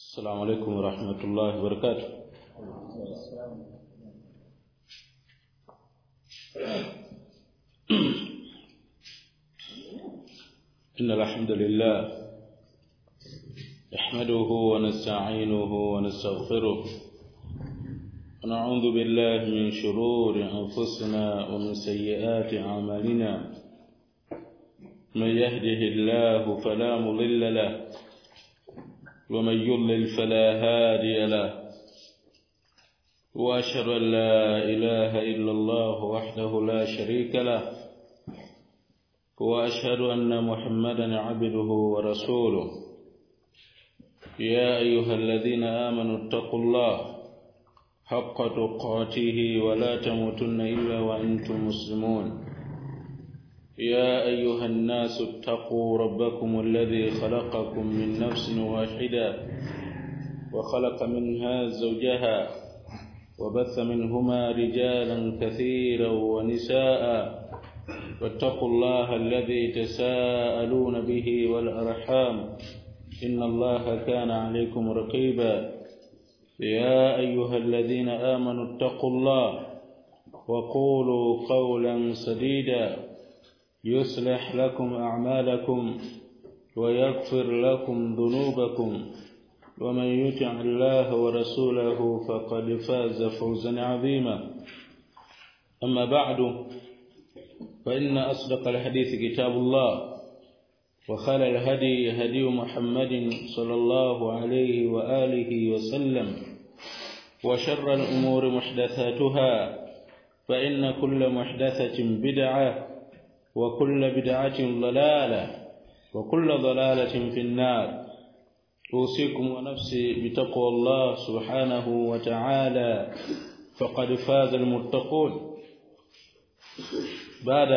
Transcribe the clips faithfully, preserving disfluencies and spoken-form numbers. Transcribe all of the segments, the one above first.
السلام عليكم ورحمة الله وبركاته. إن الحمد لله نحمده ونستعينه ونستغفره ونعوذ بالله من شرور أنفسنا ومن سيئات أعمالنا. من يهده الله فلا مضل له ومن يضلل فلا هادي له، وأشهد أن لا إله إلا الله وحده لا شريك له، وأشهد أن محمدا عبده ورسوله. يا أيها الذين آمنوا اتقوا الله حق تقاته ولا تموتن إلا وأنتم مسلمون. يا أيها الناس اتقوا ربكم الذي خلقكم من نفس واحدة وخلق منها زوجها وبث منهما رجالا كثيرا ونساء، واتقوا الله الذي تساءلون به والأرحام إن الله كان عليكم رقيبا. يا أيها الذين آمنوا اتقوا الله وقولوا قولا سديدا يصلح لكم أعمالكم ويغفر لكم ذنوبكم، ومن يطع الله ورسوله فقد فاز فوزا عظيما. أما بعد، فإن أصدق الحديث كتاب الله، وخير الهدي هدي محمد صلى الله عليه وآله وسلم، وشر الأمور محدثاتها، فإن كل محدثة بدعة، وكل بدعة ضلالة، وكل ضلالة في النار. أوصيكم ونفسي بتقوى الله سبحانه وتعالى، فقد فاز المتقون. بعد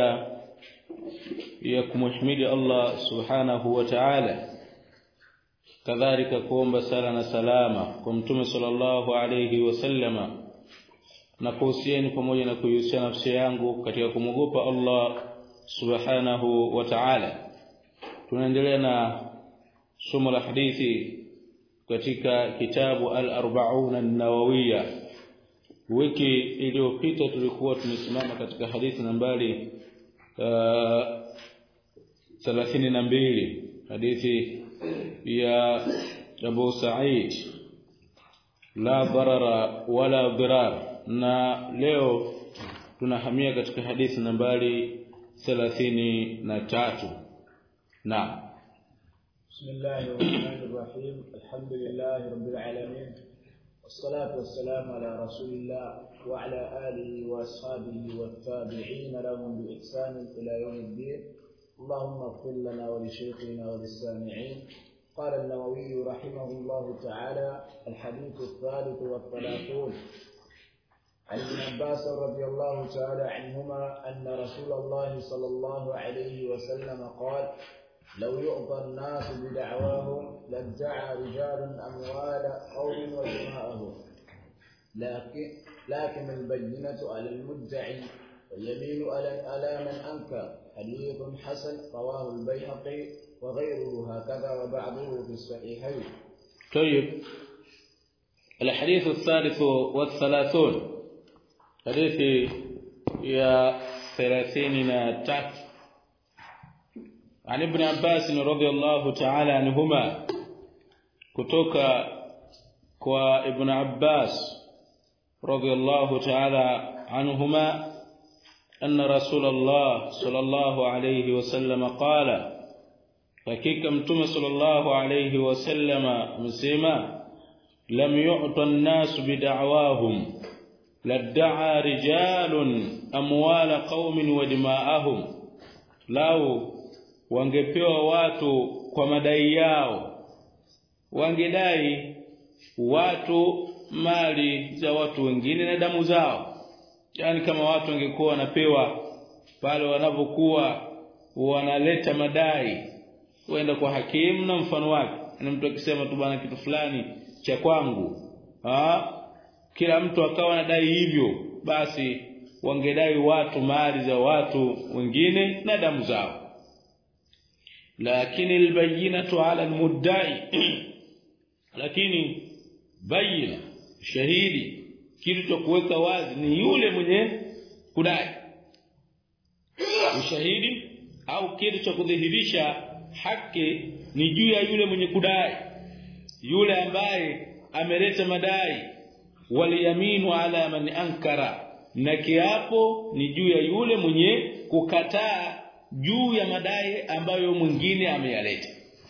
يكم احمد الله سبحانه وتعالى، كذلك قوم بسالنا سلاما كمتم صلى الله عليه وسلم. Nakuhusieni pamoja na kuihusia nafsi yangu katika kumwogopa Allah subhanahu wa ta'ala. Tunaendelea na somo la hadithi katika kitabu al-Arba'un an-Nawawiyya. Wiki iliyopita tulikuwa tumesimama katika hadithi nambari uh, thelathini na mbili, hadithi ya Abu Sa'id, la darara wala dirar, na leo tunahamia katika hadithi nambari ثلاثين نتاتو. نعم. بسم الله الرحمن الرحيم. الحمد لله رب العالمين، والصلاة والسلام على رسول الله وعلى آله وأصحابه والتابعين لهم بإحسان إلى يوم الدين. اللهم اغفر لنا ولشيخنا وللسامعين. قال النووي رحمه الله تعالى: الحديث الثالث والثلاثون عن ابن عباس رضي الله تعالى عنهما أن رسول الله صلى الله عليه وسلم قال: لو يعطى الناس بدعواهم لادعى رجال أموال قوم ودماءهم، لكن لكن البينة على المدعي واليمين على من أنكر. حديث حسن رواه البيهقي وغيره هكذا وبعضه في الصحيحين. طيب، الحديث الثالث والثلاثون، حديث يا ثلاثين نتات، عن ابن عباس رضي الله تعالى عنهما، kutoka kwa Ibn Abbas radiyallahu ta'ala anhuma anna Rasulullah sallallahu alayhi wasallam qala, hakika mtume sallallahu alayhi wasallam amesema: lam yu'ta an-nas bid'awahum لادعى رجال أموال قوم ودماءهم. lau wangepewa watu kwa madai yao, wangedai watu mali za watu wengine na damu zao. Yani kama watu wangekuwa wanapewa pale wanapokuwa wanaleta madai, huenda kwa hakimu na mfano wake, na mtu akisema tu bana kitu fulani cha kwangu, ah kila mtu akawa anadai hivyo, basi wangedai watu mali za watu wengine na damu zao. lakini albayinatu ala almudda'i lakini bayina shahidi kitu cha kuweka wazi ni yule mwenye kudai ushahidi au kitu cha kudhihirisha haki ni juu ya yule mwenye kudai yule ambaye ameleta madai waliyaminu ala man ankara na kiapo ni juu ya yule mwenye kukataa juu ya madai ambayo mwingine ameyaleta.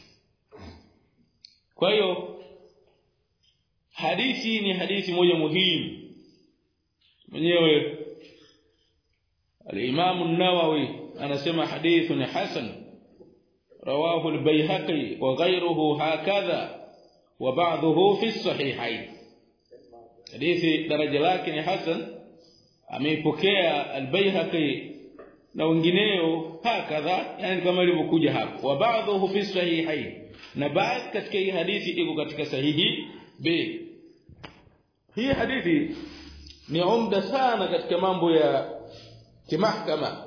Kwa hiyo hadithi ni hadithi moja muhimu mwenyewe al-Imam an-Nawawi anasema hadithun hasan rawahu al-Baihaqi wa ghayruhu hakadha wa ba'dhuhu fi as-sahihayn. Hadithi daraja lake ni hasan ameipokea al-Baihaqi na wengineo hakadha yani kama ilivyokuja hapo wa ba'dhuhu fi as-sahihayn na baadhi katika hii hadithi iko katika sahihi B. Hii hadithi ni umda sana katika mambo ya kimahakama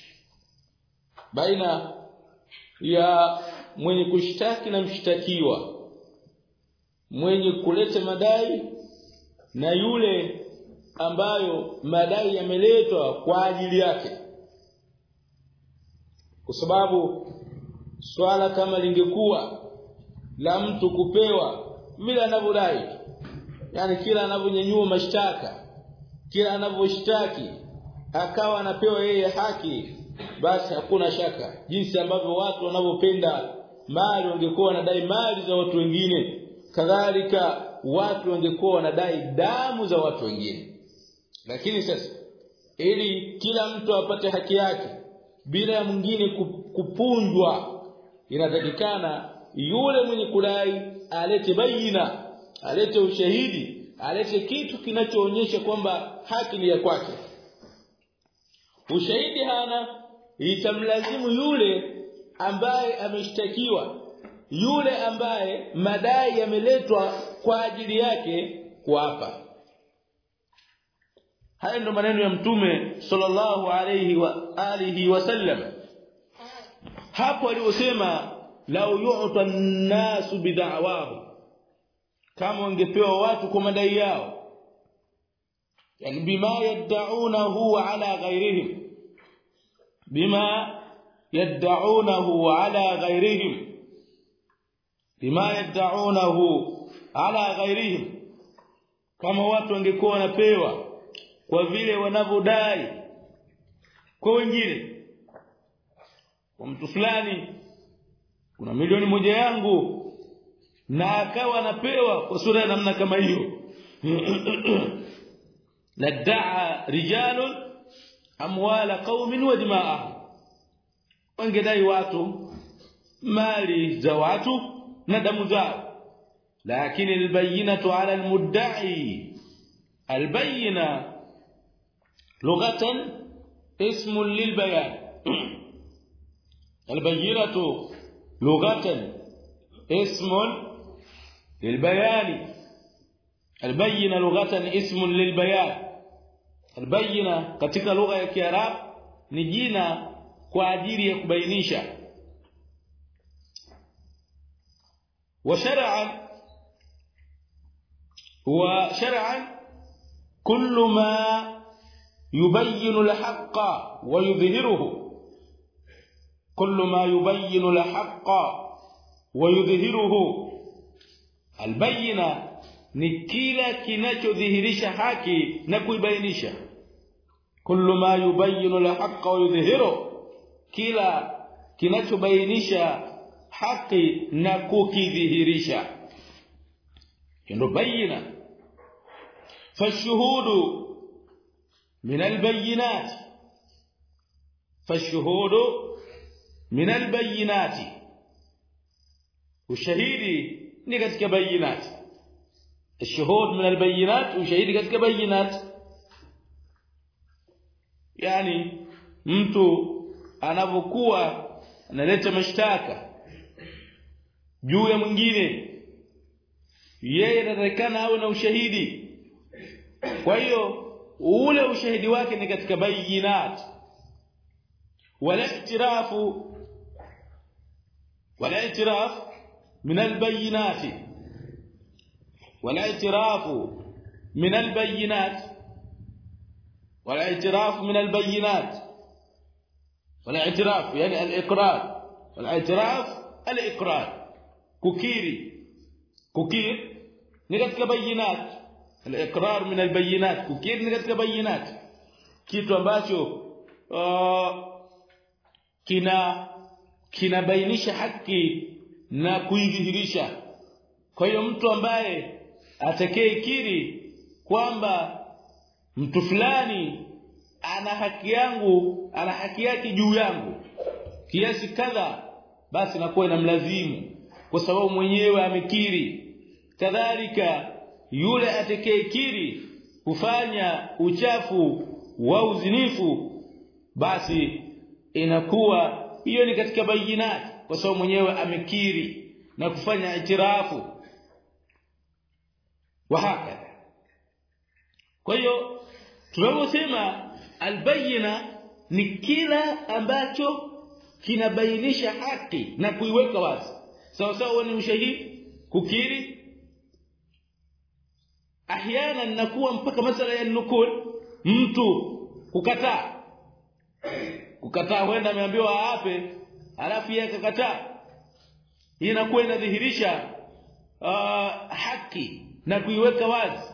baina ya mwenye kushtaki na mshtakiwa mwenye kuleta madai na yule ambayo madai yameletwa kwa ajili yake, kwa sababu swala kama lingekuwa la mtu kupewa bila anavyodai yani kila anavyonyanyua mashtaka kila anavyoshtaki akawa anapewa yeye haki basi hakuna shaka jinsi ambavyo watu wanavyopenda mali wangekuwa wanadai mali za watu wengine kadhalika watu wangekuwa wanadai damu za watu wengine. Lakini sasa ili kila mtu apate haki yake bila ya mwingine kupunjwa inatakikana yule mwenye kudai alete baina alete ushahidi alete kitu kinachoonyesha kwamba haki ni ya kwake. Ushahidi hana itamlazimu yule ambaye ameshtakiwa yule ambaye madai yameletwa kwa ajili yake kuapa. Haya ndio maneno ya Mtume sallallahu alayhi wa alihi wasallam hapo aliyosema lau yu'ta an-nasu bid'awahu kama wangepewa watu kwa madai yao yani bima yad'unahu ala ghayrihim bima yad'unahu ala ghayrihim bima yad'unahu ala ghayrihim kama watu wangekuwa wanapewa kwa vile wanavodai kwa wengine. Kwa mtu fulani kuna milioni moja yangu na akawa anapewa kwa sura ya namna kama hiyo lad'a rijalun amwala qaumin wa dima'ahum wangedai watu mali za watu na damu zao. Lakini albayyinatu ala almudda'i albayyina lughatan ismun lilbayan albayyinatu lughatan ismun lilbayan albayyina lughatan ismun lilbayan. Albayyina katika lugha ya Kiarabu ni jina kwa ajili ya kubainisha. wa shar'an wa shar'an kullu ma yubayyinu al-haqqa wa yudhhiruhu kullu ma yubayyinu al-haqqa wa yudhhiruhu. Albayyina ni kila kinachodhihirisha haki na kuibainisha. Kullu ma yubayyinu al-haqqa wa yudhhiruhu kila kinachobainisha haki na kukidhihirisha ndio bayina. fashuhudu min albayinat fashuhudu min albayinat ushahidi ni katika bayinat. الشهود من البينات وشهيد katika bayinat yani mtu anapokuwa analeta mashtaka juu ya mwingine yeye anatakana awe na ushahidi. Kwa hiyo ule ushahidi wake ni katika bayinat. wala i'tirafu wala i'tiraf min albayinat والاعتراف من البينات والاعتراف من البينات والاعتراف يعني الإقرار والاعتراف الإقرار كوكيري كوكير نكتك بينات الإقرار من البينات كوكير نكتك بينات kitu ambacho uh, kina kinabainisha haki na kuidhihirisha. Kwa hiyo mtu ambaye atakayekiri kwamba mtu fulani ana haki yangu, ana haki yake juu yangu kiasi kadha, basi nakuwa inamlazimu kwa sababu mwenyewe amekiri. Kadhalika yule atakayekiri kufanya uchafu wa uzinifu, basi inakuwa hiyo ni katika bayinati kwa sababu mwenyewe amekiri na kufanya itirafu wa hakika. Kwa hiyo tunaposema albayina ni kila ambacho kinabainisha haki na kuiweka wazi. Sawa sawa ni ushahidi, kukiri. Ahyana nakuwa mpaka masala ya nukul, mtu kukataa. Kukataa huenda ameambiwa aape, alafu yeye akakataa. Hii inakuwa inadhihirisha uh, haki na kuiweka wazi.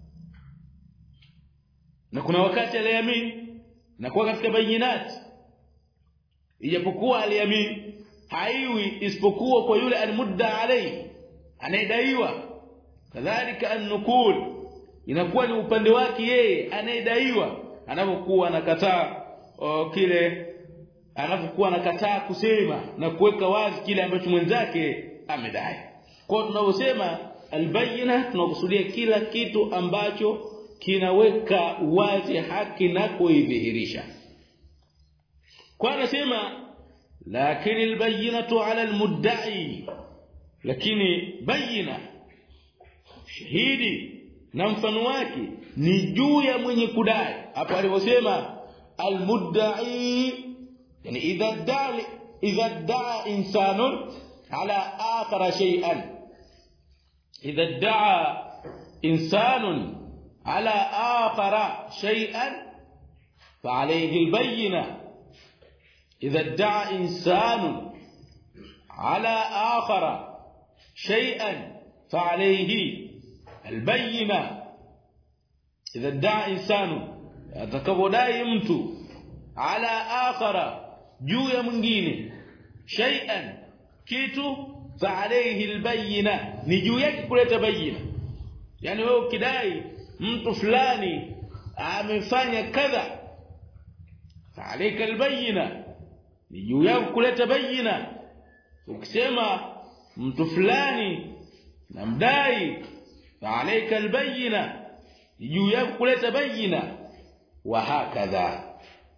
Na kuna wakati aliamini na kuwa katika bayinati, ijapokuwa aliamini haiwi isipokuwa kwa yule almudda alayhi, anayedaiwa. Kadhalika an-nukul inakuwa ni upande wake yeye anayedaiwa, anapokuwa anakataa kile, anapokuwa anakataa kusema na kuweka wazi kile ambacho mwenzake amedai. Kwa tunaposema albayina tunakusudia kila kitu ambacho kinaweka wazi haki na kuidhihirisha. Kwa anasema lakini albayinatu ala almudda'i, lakini bayina shahidi na mfano wake ni juu ya mwenye kudai. Hapo aliposema almudda'i, yani idha da'a idha da'a insanun ala akhara shay'an, idha da'a insanun على آخر شيئا فعليه البينة. إذا ادعى إنسان على آخر شيئا فعليه البينة. إذا ادعى إنسان atakapodai mtu ala akhara, juu ya mwingine, shay'an kitu, fa alayhi albayina, ni juu yake kuleta bayina. Yani wewe ukidai mtu fulani amefanya kadha, fa alayka albayina, ni juu yako kuleta bayina. Ukisema mtu fulani namdai, fa alayka albayina, ni juu yako kuleta bayina. Wa hakadha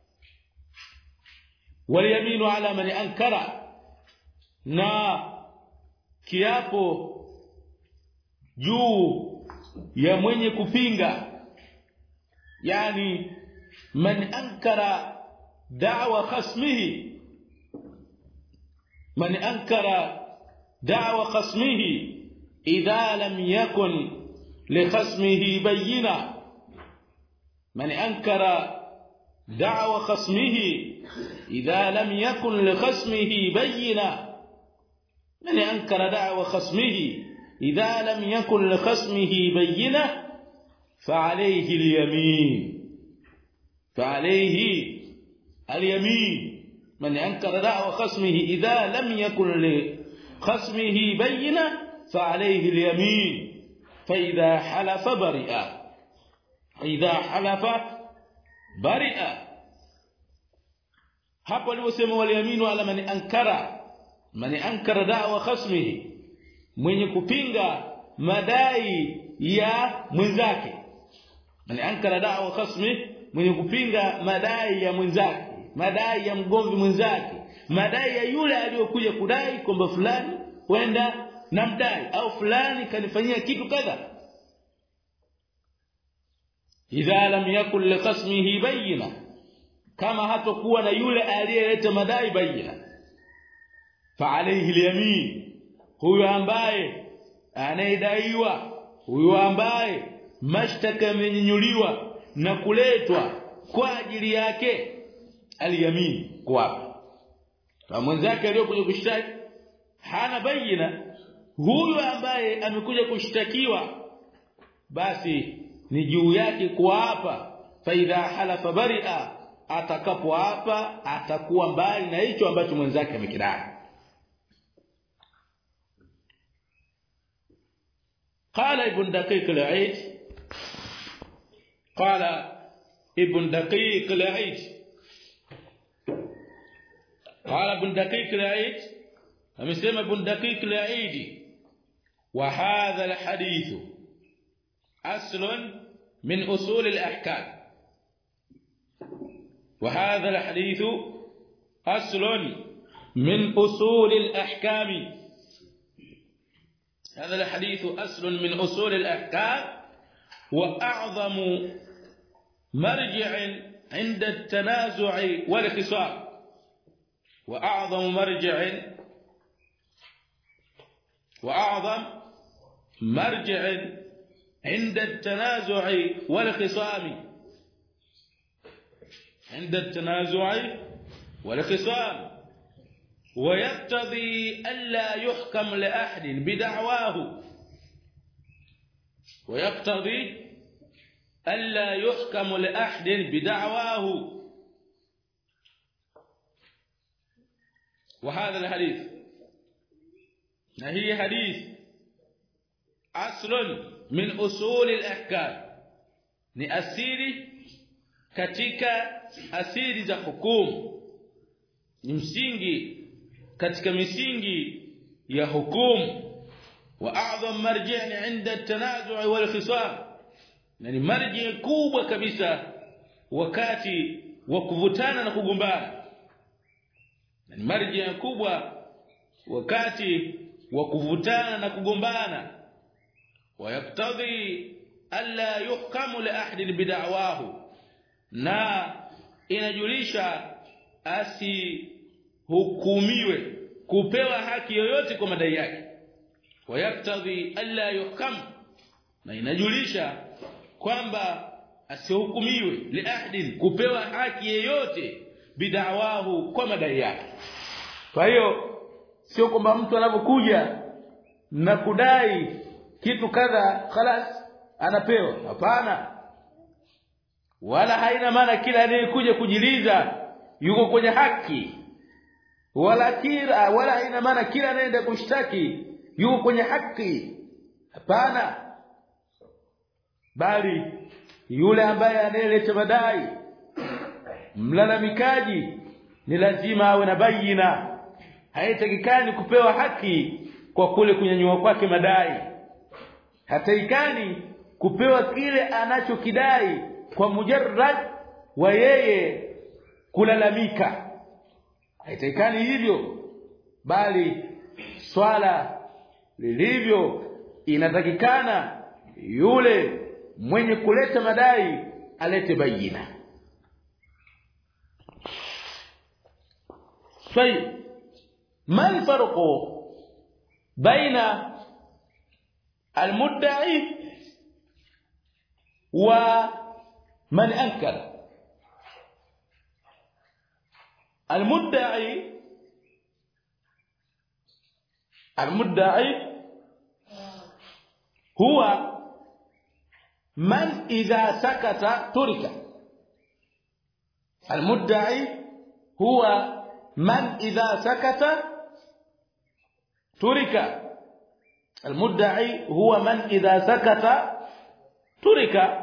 waliyaminu ala man ankara, na kiapo juu ya mwenye kupinga, yani man ankara da'wa khasmihi, man ankara da'wa khasmihi idha lam yakun li khasmihi bayyina. من أنكر دعوى خصمه إذا لم يكن لخصمه بينة. من أنكر دعوى خصمه إذا لم يكن لخصمه بينة فعليه اليمين، فعليه اليمين. من أنكر دعوى خصمه إذا لم يكن لخصمه بينة فعليه اليمين، فإذا حلف برئ، idha halafa bari'a. Hapo aliposema waliaminu ala man ankara, man ankara da'wa khasmihi, mwenye kupinga madai ya mwenzake. Man ankara da'wa khasmihi, mwenye kupinga madai ya mwenzake, madai ya mgomvi mwenzake, madai ya yule aliyokuja kudai kwamba fulani wenda namdai au fulani kanifanyia kitu kadha. Idha lam yakul li khasmihi bayyina, kama hatakuwa na yule aliyeleta madai bayyina, fa alayhi al-yamin, huyo ambaye anayedaiwa huyo ambaye mashtaka yamenyuliwa na kuletwa kwa ajili yake aliyamini kuapa kama mwenzake aliyokuja kushtaki hana bayina, huyo ambaye amekuja kushtakiwa basi ni juu yake kuapa. Fa idha halafa bari'a, atakapoapa atakuwa mbali na hicho ambacho mwenzake amekidai. قال ابن دقيق العيد قال ابن دقيق العيد قال ابن دقيق العيد amesema ابن دقيق العيد وهذا الحديث اصل من اصول الاحكام وهذا الحديث اصل من اصول الاحكام هذا الحديث أصل من أصول الأحكام وأعظم مرجع عند التنازع والخصام وأعظم مرجع وأعظم مرجع عند التنازع والخصام عند التنازع والخصام ويقتضي ألا يحكم لأحد بدعواه ويقتضي ألا يحكم لأحد بدعواه وهذا الحديث هي حديث أصل من أصول الأحكام ni asili katika asili za hukumu, ni msingi katika misingi ya hukumu. Wa a'zam marji'an 'inda at-tanazu' wal khisam, yani marji kubwa kabisa wakati wa kuvutana na kugombana, yani marji kubwa wakati wa kuvutana na kugombana. Wa yaktadhi alla yuhkamu li ahadin bid'awahu, na inajulisha asi hukumiwe kupewa haki yoyote kwa madai yake. Wayaktadhi alla yuhkam, na inajulisha kwamba asihukumiwe li ahadin kupewa haki yoyote bid'awahu kwa madai yake. Kwa hiyo sio kwamba mtu anapokuja na kudai kitu kadha khalas anapewa, hapana. Wala haina maana kila anayekuja kujiliza yuko kwenye haki, wala kila wala haina maana kila anaenda kushtaki yuko kwenye haki, hapana. Bali yule ambaye anayeleta madai, mlalamikaji, ni lazima awe na bayina. Haitakikani kupewa haki kwa kule kunyanyua kwake madai, hataikani kupewa kile anachokidai kwa mujarrad wa yeye kulalamika, haitakikani hivyo. Bali swala lilivyo, inatakikana yule mwenye kuleta madai alete bayina. طيب ما الفرق بين المدعي ومن أنكر؟ المدعي المدعي هو من إذا سكت ترك. المدعي هو من إذا سكت ترك. المدعي هو من إذا سكت ترك.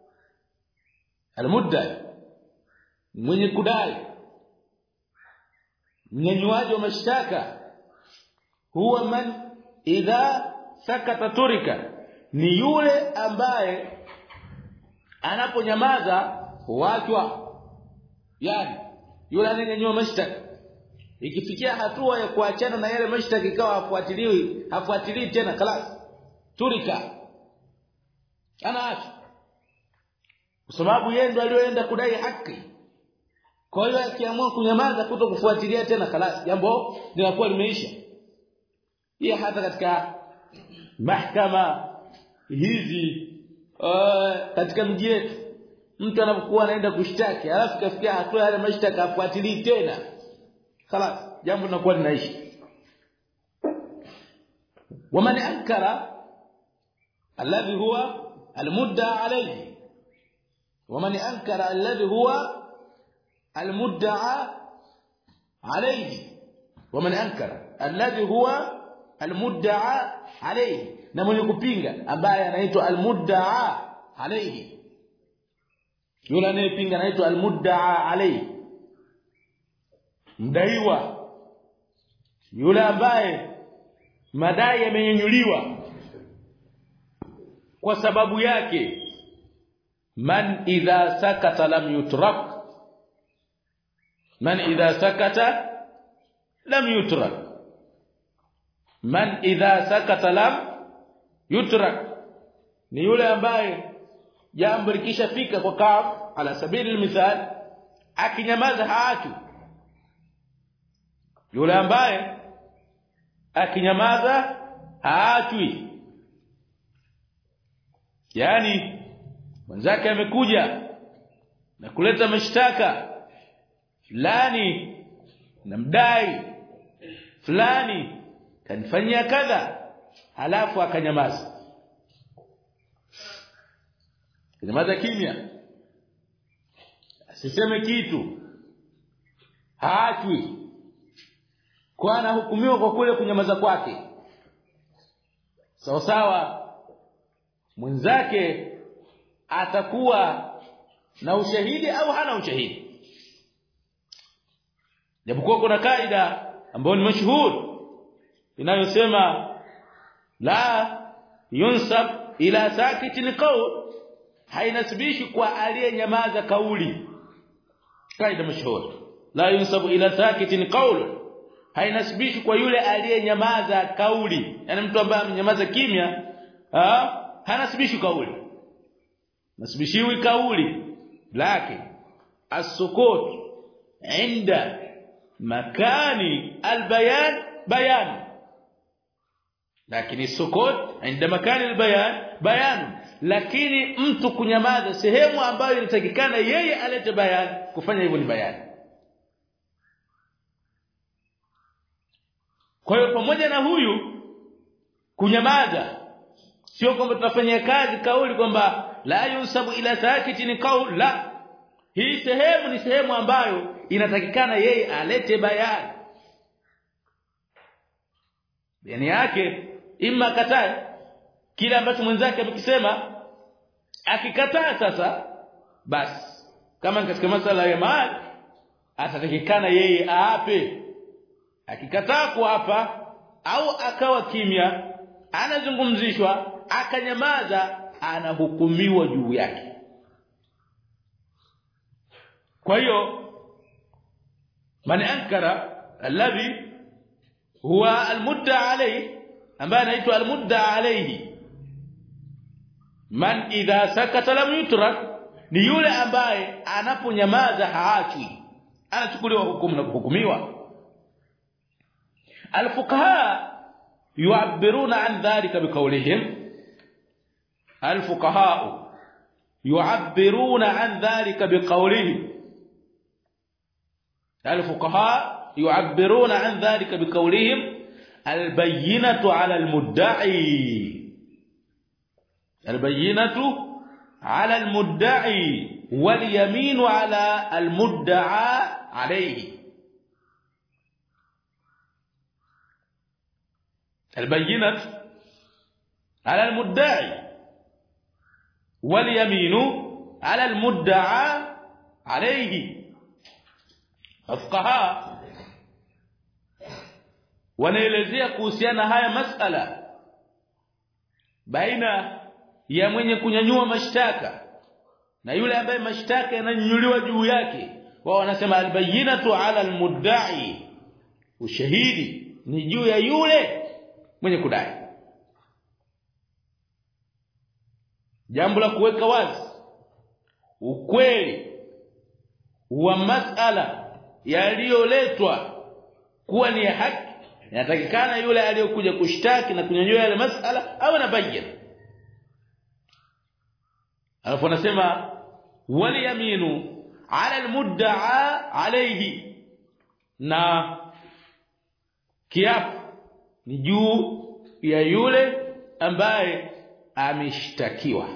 المدعي mwenye kudai, mnyanyuaji wa mashtaka, huwa man idha sakata turika, ni yule ambaye anaponyamaza huachwa. Yani yule anayenyanyua mashtaka ikifikia hatua ya kuachana na yale mashtaka ikawa hafuatiliwi hafuatilii tena, khalas turika, anaacha, kwa sababu yeye ndiye aliyoenda kudai haki. Kwa hiyo akiamua kunyamaza kuto kufuatilia tena, khalas jambo linakuwa limeisha. Hii hata katika mahakama hizi uh, katika mji wetu mtu anapokuwa anaenda kushtaki alafu kafikia hatua ya mashtaka afuatilii tena خلاص jambo linakuwa linaishi ومن انكر الذي هو المدعى عليه ومن انكر الذي هو المدعى عليه ومن انكر الذي هو المدعى عليه na mwenye kupinga ambaye anaitwa almudda'a alayhi yule anayepinga anaitwa almudda'a alayhi mdaiwa yule ambaye madai yamenyanyuliwa kwa sababu yake man idha sakata lam yutrak man idha sakata lam yutrak man idha sakata lam yutrak ni yule ambaye jambo likishafika kwa kaaf ala sabili almithal akinyamaza haatu yule ambaye akinyamaza haatwi yani mwanzake amekuja na kuleta mashtaka fulani namdai fulani kanifanyia kadha halafu akanyamaza nyamaza kimya asiseme kitu haatwi kwa anahukumiwa kwa kule kunyamaza kwake sawa sawa mwenzake atakuwa na ushahidi au hana ushahidi japokuwa kuna kaida ambayo ni mashuhuri inayosema la yunsab ila sakitin qawl hainasibishi kwa aliyenyamaza kauli kaida mashuhuri la yunsabu ila sakitin qawl hainasibishi kwa yule aliyenyamaza kauli yani mtu ambaye amenyamaza kimya ah hanasibishi kauli nasibishiwi kauli lakini as-sukut inda makani al-bayan bayan lakini sukut inda makani al-bayan bayan lakini mtu kunyamaza sehemu ambayo inatakikana yeye alete bayan kufanya hivyo ni bayan kwa hiyo pamoja na huyu kunyamaza sio kwamba tunafanyia kazi kauli kwamba la yusabu ila sakitin qaul la hii sehemu ni sehemu ambayo inatakikana yeye alete bayani yani yake imma katae kile ambacho mwenzake amekisema akikataa sasa basi kama katika masala ya mali atatakikana yeye aape akikataa kuapa au akawa kimya anazungumzishwa akanyamaza anahukumiwa juu yake kwa hiyo man ankara alladhi huwa almudda alayhi ambaye anaitwa almudda alayhi man idha sakata lam yutrak ni yule ambaye anaponyamaza haachwi anachukuliwa hukumu na kuhukumiwa الفقهاء يعبرون عن ذلك بقولهم الفقهاء يعبرون عن ذلك بقولهم الفقهاء يعبرون عن ذلك بقولهم البينة على المدعي البينة على المدعي واليمين على المدعى عليه البينة على المدعي واليمين على المدعى عليه الفقهاء wanaelezea kuhusiana haya masala baina ya mwenye kunyanyua mashtaka na yule ambaye mashtaka yananyanyuliwa juu yake wao wanasema albayinatu ala almudda'i ushahidi ni juu ya yule mwenye kudai jambo la kuweka wazi ukweli wa masala yaliyoletwa kuwa ni haki inatakikana yule aliyokuja kushtaki na kunyanyua yale masala au na bayina alafu anasema wal yaminu ala almudda'a alayhi, na kiapo ni juu ya yule ambaye ameshtakiwa.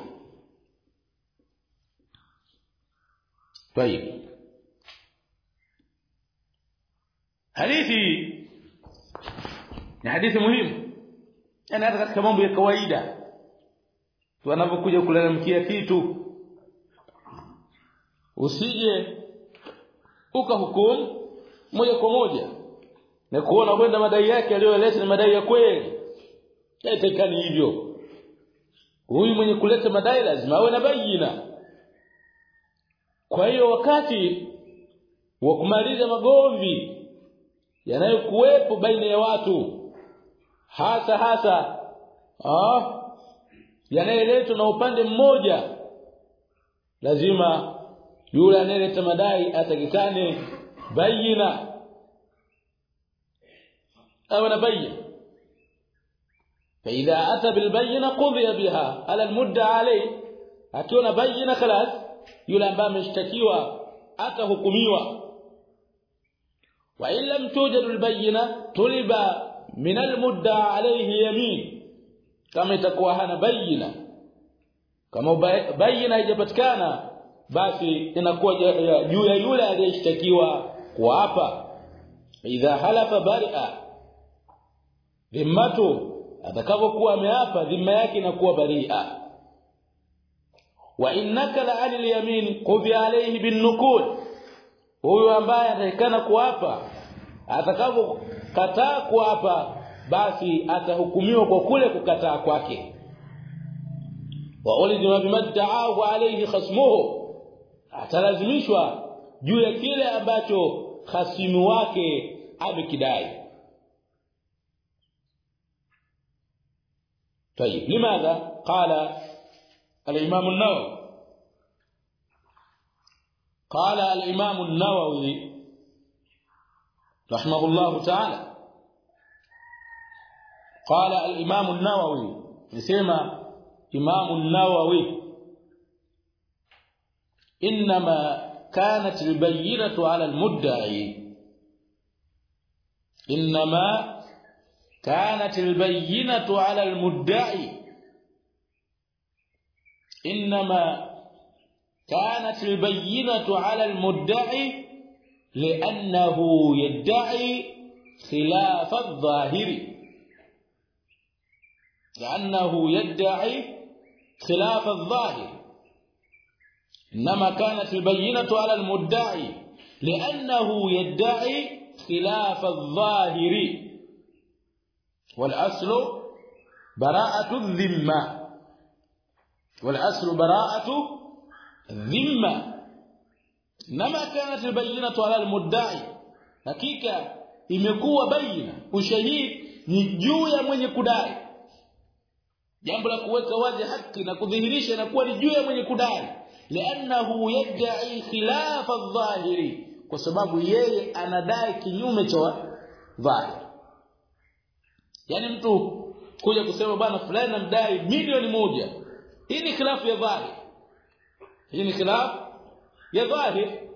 Tayeb, hadithi ni hadithi muhimu, yani hata katika mambo ya kawaida tunapokuja kulalamikia kitu, usije ukahukumu moja kwa moja na kuona kwenda madai yake aliyoleta ni madai ya kweli. Haitakani hivyo. Huyu mwenye kuleta madai lazima awe na bayina. Kwa hiyo wakati wa kumaliza magomvi yanayokuwepo baina ya watu, hasa hasa ah yanayoletwa na upande mmoja, lazima yule anayeleta madai atakikane bayina, awe na bayina. فاذا اتى بالبينه قضي بها على المدعى عليه, akiona bayina خلاص yule ambaye ameshtakiwa atahukumiwa. wa in lam tujad albayina tuliba min almudda'a alayhi yamin, kama itakuwa hana bayina, kama bayina haijapatikana basi inakuwa juu ya yule aliyeshtakiwa kuapa. idha halafa bari'a dhimmatu, atakapokuwa ameapa dhima yake inakuwa bari'a. wa innaka la anil yamin qudhi alayhi bin nuqul, huyo ambaye anatakana kuapa atakapokataa kuapa basi atahukumiwa kwa kule kukataa kwake. wa ulidhi bimadda'ahu alayhi khasmuhu, atalazimishwa juu ya kile ambacho khasimu wake amekidai. طيب لماذا قال الامام النووي قال الامام النووي رحمه الله تعالى قال الامام النووي يسمى امام النووي انما كانت البينه على المدعي انما كانت البينه على المدعي انما كانت البينه على المدعي لانه يدعي خلاف الظاهر لانه يدعي خلاف الظاهر انما كانت البينه على المدعي لانه يدعي خلاف الظاهر والاصل براءه الذمه والاصل براءه الذمه انما كانت البينه على المدعي hakika imekuwa baina ushahidi ni juu ya mwenye kudai. Jambo la kuweka wazi haki na kudhihirisha inakuwa ni juu ya mwenye kudai, li'annahu yad'i khilafa adh-dhahiri, kwa sababu yeye anadai kinyume cha dhahiri. Yani mtu kuja kusema bwana fulani namdai milioni moja, hii ni khilafu ya dhahiri, hii ni khilafu ya dhahiri.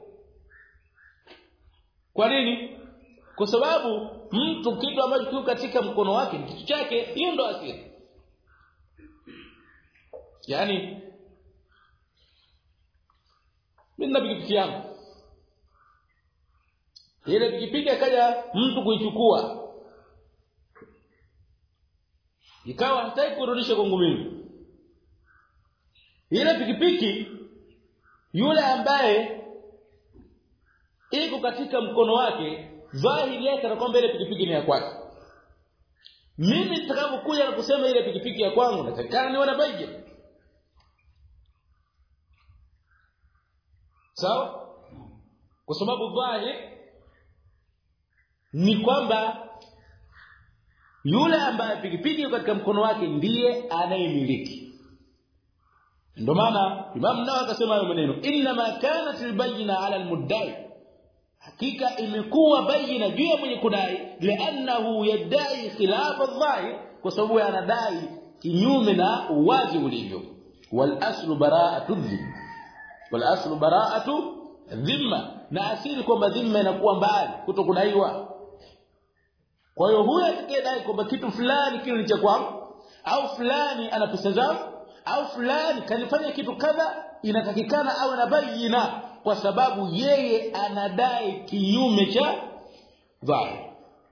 Kwa nini? Kwa sababu mtu kitu ambacho kiko katika mkono wake ni kitu chake, hiyo ndo asili. Yani mimi na pikipiki yangu, ile pikipiki akaja mtu kuichukua, ikawa hataki kurudisha kwangu mimi. Ile pikipiki yule ambaye iko katika mkono wake, dhahiri yake na kwamba ile pikipiki ni ya kwake. Mimi nitakapokuja na kusema ile pikipiki ya kwangu, natakana niwe na bayina. Sawa? Kwa sababu dhahiri ni kwamba yule ambaye pikipiki katika mkono wake ndiye anayemiliki. Ndio maana Imam Nawawi akasema hayo maneno, inna ma kanat albayna ala almuddai, hakika imekuwa bayina juu ya mwenye kudai, li'annahu yadai khilafa adh-dhahir, kwa sababu anadai kinyume na uwazi ulivyo. wal aslu bara'atu dhimma wal aslu bara'atu dhimma na asili kwamba dhimma inakuwa mbali kutokudaiwa. Kwa hiyo huyo atakayedai kwamba kitu fulani kile ni cha kwangu au fulani ana pesa zangu au fulani kanifanya kitu kadha, inatakikana awe na bayina, kwa sababu yeye anadai kinyume cha dhahir.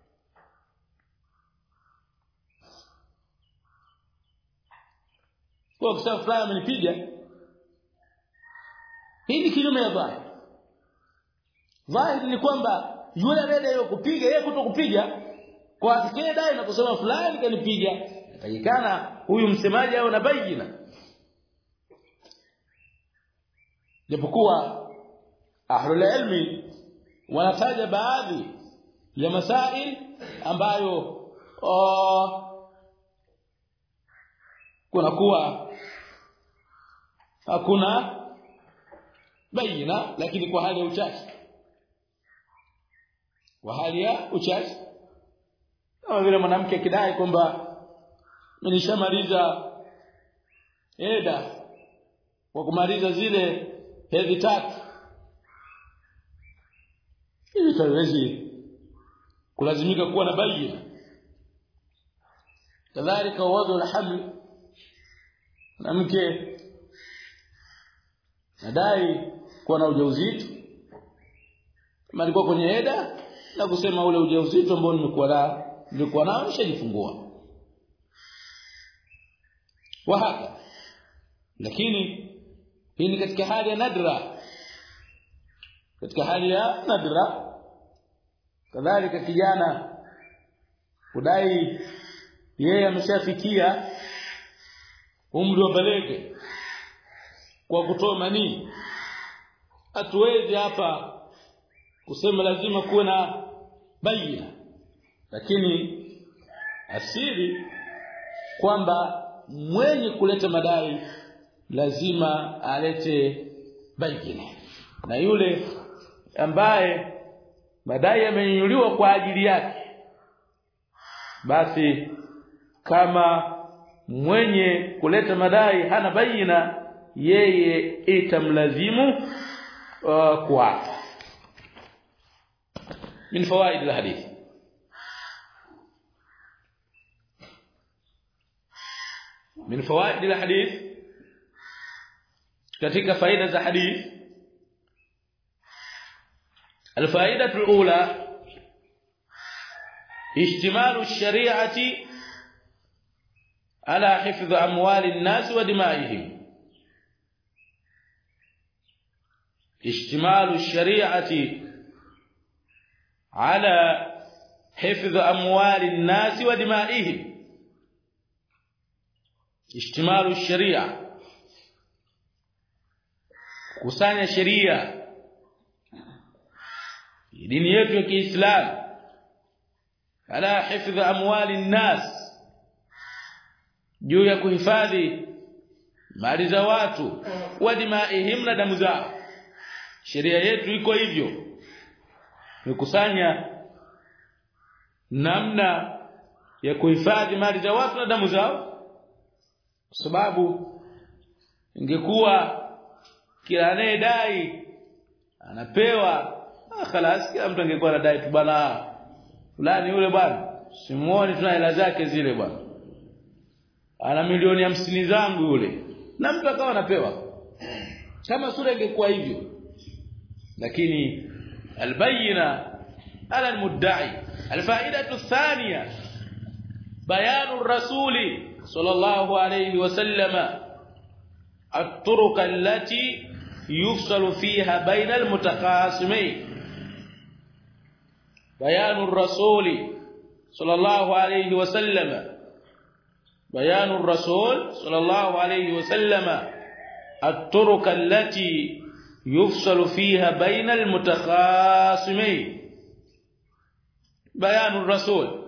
Kwa sababu fulani amenipiga, hii ni kinyume ya dhahir. Dhahir ni kwamba yule anayedai kupiga yeye kutokupiga, kwa atakayedai na kusema fulani kanipiga, inatakikana huyu msemaji awe na bayina. Japokuwa ahlul ilmi wanataja baadhi ya masail ambayo kuna kuwa hakuna bayina, lakini kwa hali ya uchache wa hali ya uchache, kama vile mwanamke kidai kwamba nishamaliza eda kwa kumaliza zile hedhi tatu, ili tawezi kulazimika kuwa na bayina. Kadhalika wadhu alhaml, mwanamke nadai kuwa na ujauzito kama alikuwa kwenye eda na kusema ule ujauzito ambao nimekuwa nao nilikuwa nao nishajifungua wahaka. Lakini hii ni katika hali ya nadra, katika hali ya nadra. Kadhalika kijana kudai yeye ameshafikia umri wa balege kwa kutoa manii, hatuwezi hapa kusema lazima kuwe na bayina, lakini asili kwamba mwenye kuleta madai lazima alete bayina, na yule ambaye madai yamenyuliwa kwa ajili yake, basi kama mwenye kuleta madai hana bayina, yeye itamlazimu uh, kuapa. من فوائد الحديث من فوائد الحديث katika faida za hadith. الفائدة الأولى اشتمال الشريعة على حفظ أموال الناس ودمائهم. اشتمال الشريعة على حفظ أموال الناس ودمائهم. اشتمال الشريعة kusanya sheria dini yetu ya Kiislamu ala hifdh amwali nnas, juu ya kuhifadhi mali za watu, wa dimaihim, na damu zao. Sheria yetu iko hivyo, ni kusanya namna ya kuhifadhi mali za watu na damu zao, kwa sababu ingekuwa kila anayedai anapewa, ah khalas, kila mtu angekuwa anadai tu bana fulani yule bwana simuoni, tuna hela zake zile bwana, ana milioni hamsini zangu yule, na mtu akawa anapewa. Kama sura ingekuwa hivyo, lakini albayina ala almudda'i. Alfaidatu thaniya bayanu rasuli sallallahu alayhi wasallam الطرق التي يفصل فيها بين المتخاصمين. بيان الرسول صلى الله عليه وسلم بيان الرسول صلى الله عليه وسلم الطرق التي يفصل فيها بين المتخاصمين. بيان الرسول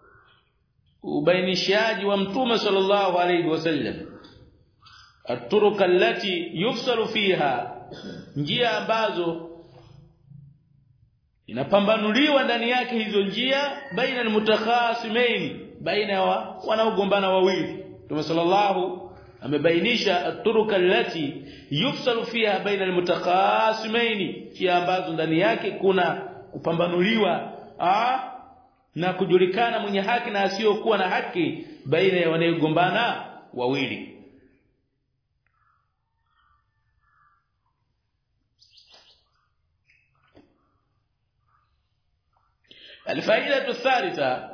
وبينشاج ومتوم صلى الله عليه وسلم الطرق التي يفصل فيها, njia ambazo inapambanuliwa ndani yake hizo njia, baina almutakhasimain, baina wa wanaogombana wawili. Mtume sallallahu amebainisha turuka allati yufsalu fiha baina almutaqasimain, kia ambazo ndani yake kuna kupambanuliwa ah na kujulikana mwenye haki na asiyokuwa na haki baina ya wanayogombana wawili. الفائدة الثالثة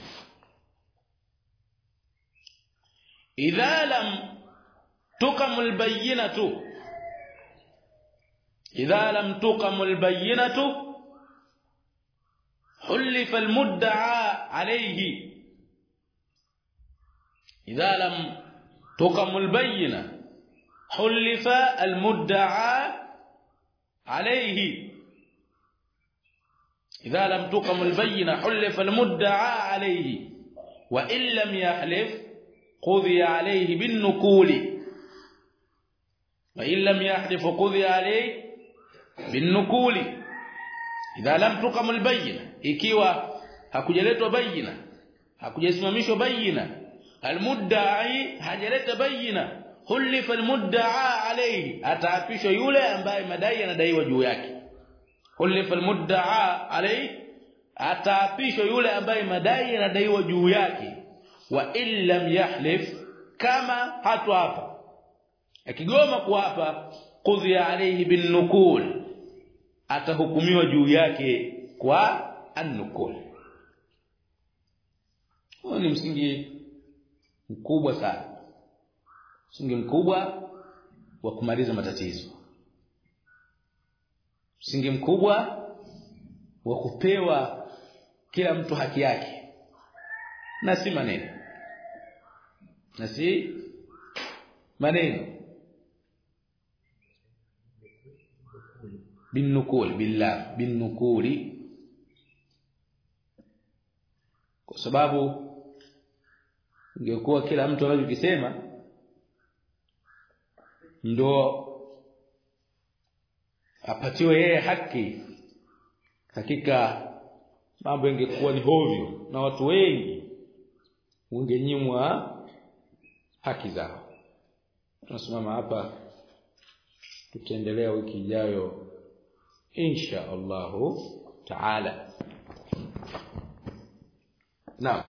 إذا لم تقم البينة إذا لم تقم البينة حلف المدعى عليه إذا لم تقم البينة حلف المدعى عليه إذا لم تقم البينة حلف المدعى عليه وإن لم يحلف قضي عليه بالنكول وإن لم يحلف قضي عليه بالنكول إذا لم تقم البينة ikiwa hakujaletwa bayina hakujasimamishwa bayina almudda'i hajaleta bayina hulifa almudda'a alayhi ataapishwa yule ambaye madai yanadaiwa juu yake hulifa almudda'a alayhi ataapishwa yule ambaye madai yanadaiwa juu yake wa illam yahlif kama hatu hapa akigoma kuapa qudhiya alayhi bin nukul atahukumiwa juu yake kwa an-nukul. Huo ni msingi mkubwa sana, msingi mkubwa wa kumaliza matatizo, msingi mkubwa wa kupewa kila mtu haki yake na si maneno na si maneno بالنقول بالله بالنقول kwa sababu ingekuwa kila mtu anachokisema ndo apatiwe yeye haki, hakika mambo ingekuwa ni hovyo na watu wengi wangenyimwa haki zao. Tunasimama hapa, tutaendelea wiki ijayo insha Allah taala. Naam.